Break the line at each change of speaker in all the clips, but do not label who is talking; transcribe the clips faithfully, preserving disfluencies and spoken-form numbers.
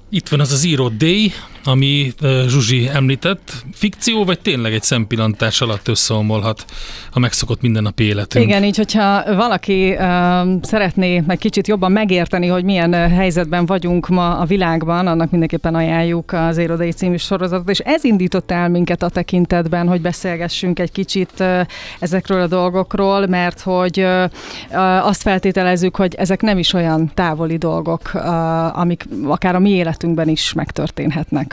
Itt van az a Zero Day, ami uh, Zsuzsi említett. Fikció, vagy tényleg egy szempillantás alatt összeomolhat a megszokott mindennapi életünk?
Igen, így, hogyha valaki uh, szeretné egy kicsit jobban megérteni, hogy milyen uh, helyzetben vagyunk ma a világban, annak mindenképpen ajánljuk a Zero Day című sorozatot, és ez indított el minket a tekintetben, hogy beszélgessünk egy kicsit uh, ezekről a dolgokról, mert hogy uh, uh, azt feltételezzük, hogy ezek nem is olyan távoli dolgok, uh, amik akár a mi életünkben is megtörténhetnek.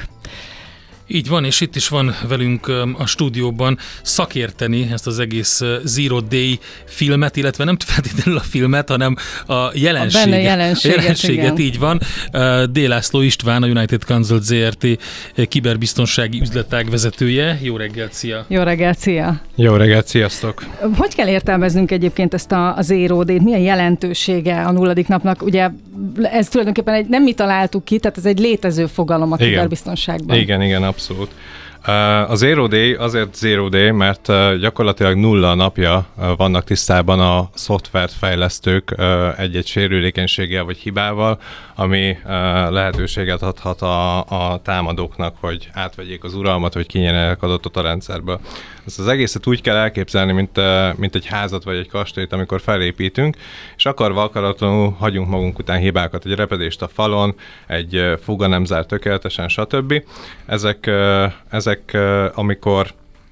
Így van, és itt is van velünk a stúdióban szakérteni ezt az egész Zero Day filmet, illetve nem feltétlenül a filmet, hanem a jelenséget.
A benne jelenséget,
a jelenséget így van. D. László István, a United Consult zé er té kiberbiztonsági üzletág vezetője. Jó reggelt, szia!
Jó reggelt, szia!
Jó reggelt, sziasztok!
Hogy kell értelmeznünk egyébként ezt a, a Zero Day-t? Mi a jelentősége a nulladik napnak? Ugye ez tulajdonképpen egy, nem mi találtuk ki, tehát ez egy létező fogalom a
igen.
kiberbiztonságban.
Igen, igen, abszolút. A Zero Day azért Zero Day, mert gyakorlatilag nulla napja vannak tisztában a szoftvert fejlesztők egy-egy sérülékenységgel vagy hibával, ami lehetőséget adhat a, a támadóknak, hogy átvegyék az uralmat, vagy kinyerjenek adatot a rendszerből. Ezt az egészet úgy kell elképzelni, mint, mint egy házat vagy egy kastélyt, amikor felépítünk, és akarva akaratlanul hagyunk magunk után hibákat, egy repedést a falon, egy fuga nem zár tökéletesen, stb. Ezek, ezek amikor,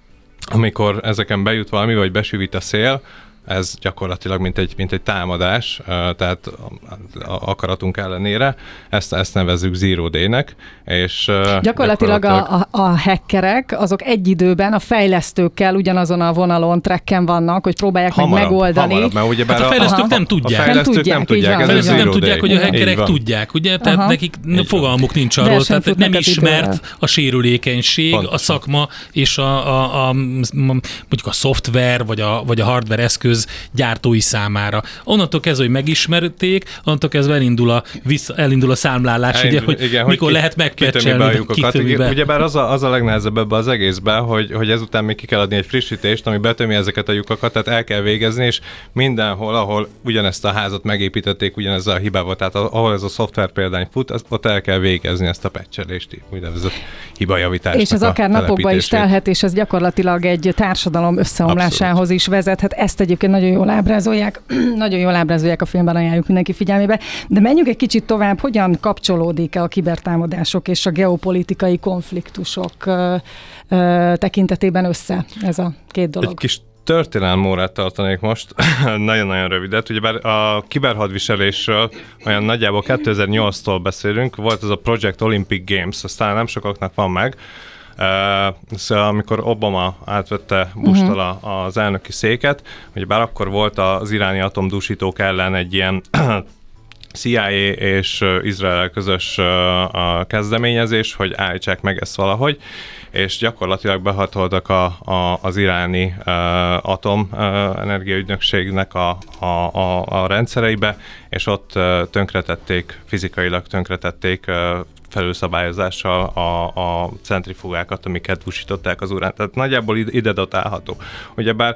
amikor ezeken bejut valami, vagy besűvít a szél, ez gyakorlatilag mint egy, mint egy támadás, tehát a akaratunk ellenére, ezt, ezt nevezzük Zero Day-nek, és
gyakorlatilag, gyakorlatilag a, a, a hackerek, azok egy időben a fejlesztőkkel ugyanazon a vonalon, trekken vannak, hogy próbálják hamarabb, meg megoldani.
Hamarabb, mert ugye
hát a fejlesztők a, nem tudják.
A fejlesztők nem tudják,
nem tudják, ez nem tudják, hogy a hackerek tudják, ugye? Tehát
aha.
nekik fogalmuk nincs arról, tehát nem ismert a sérülékenység, pontosan. A szakma és a, a, a, mondjuk a szoftver, vagy a, vagy a hardware eszköz gyártói számára. Onnantól kezdve, hogy megismerték, onnantól kezdve elindul a, vissza, elindul a számlálás, elindul, ugye, hogy
igen,
mikor
hogy
lehet megpatchelni, a lyukokat.
Ugyebár az a, az a legnehezebb ebben az egészben, hogy, hogy ezután még ki kell adni egy frissítést, ami betömi ezeket a lyukakat, tehát el kell végezni, és mindenhol, ahol ugyanezt a házat megépítették, ugyanezzel a hibával, tehát ahol ez a szoftver példány fut, az, ott el kell végezni ezt a patchelést, úgynevezett hibajavításnak.
És ez akár napokba is telhet, és ez gyakorlatilag egy társadalom összeomlásához abszolút. Is vezethet. Ezt egyébként nagyon jól ábrázolják, nagyon jól ábrázolják a filmben, ajánljuk mindenki figyelmébe. De menjünk egy kicsit tovább, hogyan kapcsolódik a kibertámadások és a geopolitikai konfliktusok ö, ö, tekintetében össze ez a két dolog?
Egy kis történelmórát tartanék most, nagyon-nagyon rövidet. Ugyebár a kiberhadviselésről olyan nagyjából kétezer-nyolctól beszélünk, volt ez a Project Olympic Games, aztán nem sokaknak van meg. Uh, szóval amikor Obama átvette Bush-tól uh-huh. az elnöki széket, ugyebár akkor volt az iráni atomdúsítók ellen egy ilyen C I A és Izrael közös uh, kezdeményezés, hogy állítsák meg ezt valahogy, és gyakorlatilag behatoltak a, a, az iráni uh, atomenergiaügynökségnek a, a, a, a rendszereibe, és ott uh, tönkretették, fizikailag tönkretették uh, felülszabályozással a, a centrifugákat, amiket dúsították az uránt. Tehát nagyjából ide datálható. Ugyebár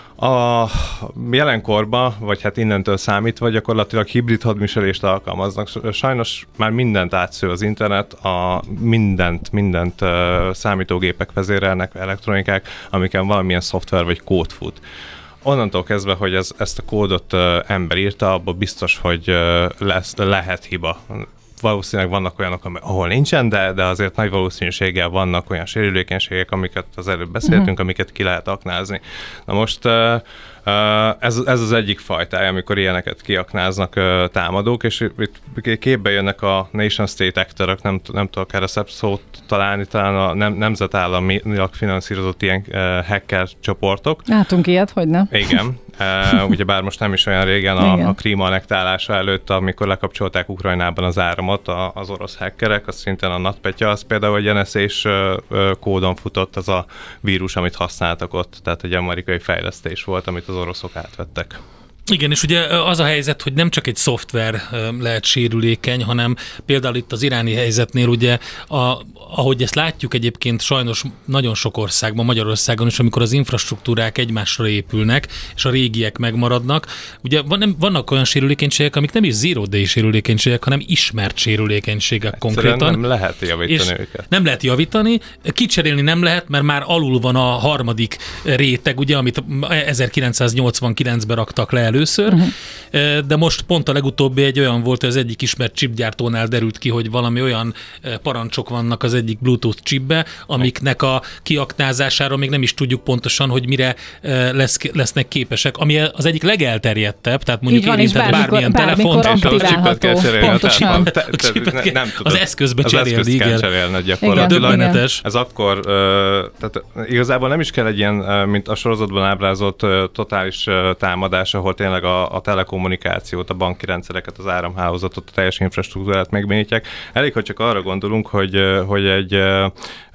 a jelenkorban, vagy hát innentől számítva gyakorlatilag hibrid hadviselést alkalmaznak. Sajnos már mindent átsző az internet, a mindent, mindent uh, számítógépek vezérelnek, elektronikák, amiken valamilyen szoftver vagy kód fut. Onnantól kezdve, hogy ez, ezt a kódot uh, ember írta, abban biztos, hogy uh, lesz, lehet hiba. Valószínűleg vannak olyanok, ahol nincsen, de, de azért nagy valószínűséggel vannak olyan sérülékenységek, amiket az előbb beszéltünk, uh-huh. amiket ki lehet aknázni. Na most ez, ez az egyik fajtája, amikor ilyeneket kiaknáznak támadók, és itt képbe jönnek a nation state actorok, nem, nem tudok erre szebb szót találni, talán a nem, nemzetállamilag finanszírozott ilyen hacker csoportok.
Látunk ilyet, hogy nem?
Igen. Uh, ugyebár most nem is olyan régen a, a Krím annektálása előtt, amikor lekapcsolták Ukrajnában az áramot a, az orosz hackerek, az szintén a NotPetya, az például egy en es és kódon futott az a vírus, amit használtak ott, tehát egy amerikai fejlesztés volt, amit az oroszok átvettek.
Igen, és ugye az a helyzet, hogy nem csak egy szoftver lehet sérülékeny, hanem például itt az iráni helyzetnél ugye, a, ahogy ezt látjuk egyébként sajnos nagyon sok országban, Magyarországon is, amikor az infrastruktúrák egymásra épülnek, és a régiek megmaradnak, ugye van, nem, vannak olyan sérülékenységek, amik nem is zero day sérülékenységek, hanem ismert sérülékenységek
Egyszerűen
konkrétan.
nem lehet javítani őket.
Nem lehet javítani, kicserélni nem lehet, mert már alul van a harmadik réteg, ugye, amit ezerkilencszáznyolcvankilencben raktak le először, uh-huh. de most pont a legutóbbi egy olyan volt, hogy az egyik ismert chipgyártónál derült ki, hogy valami olyan parancsok vannak az egyik Bluetooth chipbe, amiknek a kiaknázására még nem is tudjuk pontosan, hogy mire lesz, lesznek képesek, ami az egyik legelterjedtebb, tehát mondjuk
van,
érintett bármilyen telefont.
Pontosan.
Az eszközbe cserélni, igen.
cserélni gyakorlatilag.
Igen, igen.
Ez akkor, tehát igazából nem is kell egy ilyen, mint a sorozatban ábrázolt totális támadás, ahol tényleg a, a telekommunikációt, a banki rendszereket, az áramhálózatot, a teljes infrastruktúrát megbénítják. Elég, hogy csak arra gondolunk, hogy, hogy egy uh,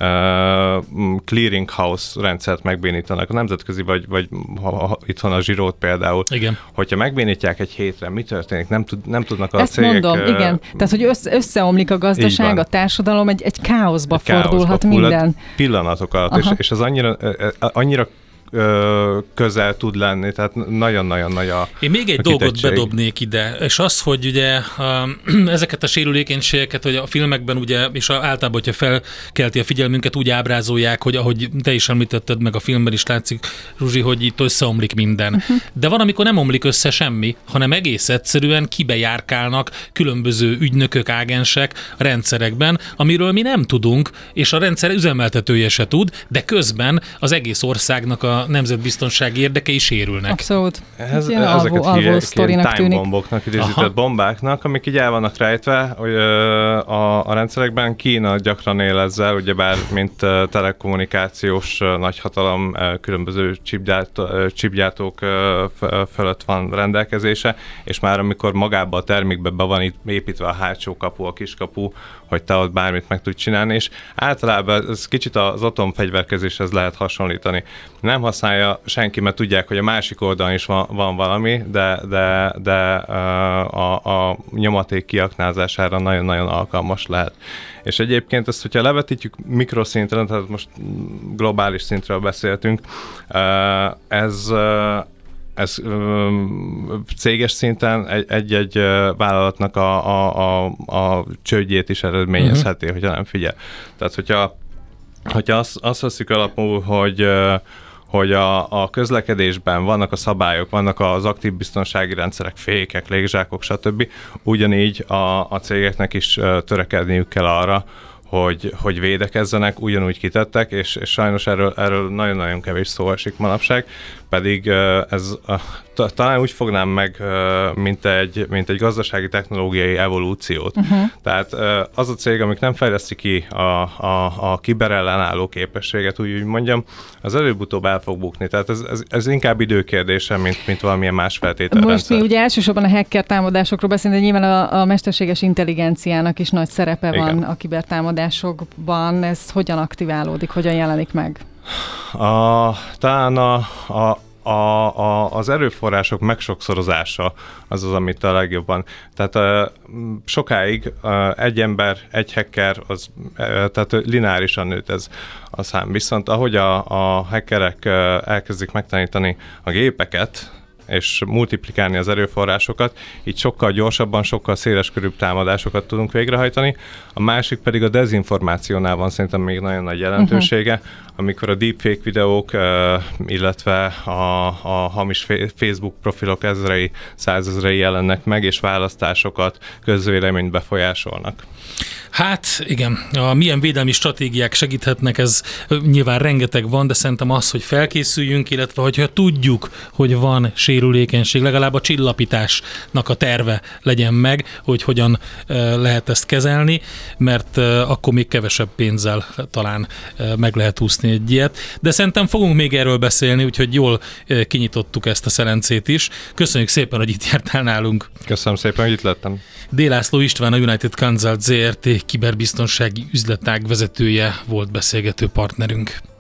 clearing house rendszert megbénítanak, a nemzetközi, vagy, vagy ha, ha, itthon a zsirót például.
Igen.
Hogyha megbénítják egy hétre, mi történik? Nem, tud, nem tudnak a
Ezt
cégek...
mondom, uh, igen. Tehát, hogy össze, összeomlik a gazdaság, a társadalom, egy, egy káoszba egy fordulhat káoszba minden.
Pillanatok alatt, és, és az annyira, annyira közel tud lenni, tehát nagyon-nagyon nagy a
Én még egy
a
dolgot
kitettség.
bedobnék ide, és az, hogy ugye ezeket a sérülékenységeket, hogy a filmekben ugye, és általában, hogyha felkelti a figyelmünket, úgy ábrázolják, hogy ahogy te is említetted, meg a filmben is látszik, Zsuzsi, hogy itt összeomlik minden. Uh-huh. De van, amikor nem omlik össze semmi, hanem egész egyszerűen kibejárkálnak különböző ügynökök, ágensek a rendszerekben, amiről mi nem tudunk, és a rendszer üzemeltetője se tud, de közben az egész országnak a nemzetbiztonsági érdekei sérülnek.
Abszolút.
Ez,
ilyen
ezeket
alvó,
hívják
sztorinak
time
tűnik.
bomboknak, időzített bombáknak, amik így el vannak rejtve hogy, a, a rendszerekben. Kína gyakran él ezzel, ugyebár mint telekommunikációs nagyhatalom különböző chipgyártók fölött van rendelkezése, és már amikor magába a termékbe be van építve a hátsó kapu, a kiskapu, hogy te ott bármit meg tudj csinálni, és általában ez kicsit az atomfegyverkezéshez lehet hasonlítani. Nem használja senki, mert tudják, hogy a másik oldalon is van, van valami, de, de, de a, a nyomaték kiaknázására nagyon-nagyon alkalmas lehet. És egyébként ezt, hogyha levetítjük mikroszintre, tehát most globális szintről beszéltünk, ez Ez ö, céges szinten egy-egy vállalatnak a, a, a, a csődjét is eredményezheti, uh-huh. hogyha nem figyel. Tehát, hogyha, hogyha azt, azt veszik alapul, hogy, hogy a, a közlekedésben vannak a szabályok, vannak az aktív biztonsági rendszerek, fékek, légzsákok, stb. Ugyanígy a, a cégeknek is törekedniük kell arra, hogy, hogy védekezzenek, ugyanúgy kitettek, és, és sajnos erről, erről nagyon-nagyon kevés szó esik manapság, pedig ez talán úgy fognám meg, mint egy, mint egy gazdasági technológiai evolúciót. Uh-huh. Tehát az a cég, amik nem fejleszti ki a, a, a kiberellenálló képességet, úgy, úgy mondjam, az előbb-utóbb el fog bukni. Tehát ez, ez, ez inkább időkérdése, mint, mint valamilyen más feltételrendszer.
Most mi ugye elsősorban a hacker támadásokról beszélünk, de nyilván a, a mesterséges intelligenciának is nagy szerepe Igen. van a kibertámadásokban. Ez hogyan aktiválódik, hogyan jelenik meg?
A, talán a, a A, a, az erőforrások megsokszorozása az az, amit a legjobban. Tehát uh, sokáig uh, egy ember, egy hacker, az, uh, tehát lineárisan nőtt ez a szám. Viszont ahogy a, a hackerek uh, elkezdik megtanítani a gépeket, és multiplikálni az erőforrásokat, így sokkal gyorsabban, sokkal széleskörűbb támadásokat tudunk végrehajtani. A másik pedig a dezinformációnál van szerintem még nagyon nagy jelentősége, uh-huh. amikor a deepfake videók, illetve a, a hamis Facebook profilok ezrei, százezrei jelennek meg, és választásokat, közvéleményt befolyásolnak.
Hát igen, a milyen védelmi stratégiák segíthetnek, ez nyilván rengeteg van, de szerintem az, hogy felkészüljünk, illetve hogyha tudjuk, hogy van sérülékenység, legalább a csillapításnak a terve legyen meg, hogy hogyan lehet ezt kezelni, mert akkor még kevesebb pénzzel talán meg lehet úszni egy ilyet. De szerintem fogunk még erről beszélni, úgyhogy jól kinyitottuk ezt a szelencét is. Köszönjük szépen, hogy itt jártál nálunk.
Köszönöm szépen, hogy itt lettem.
D. László István, a United Consult Zrt. Kiberbiztonsági üzletág vezetője volt beszélgető partnerünk.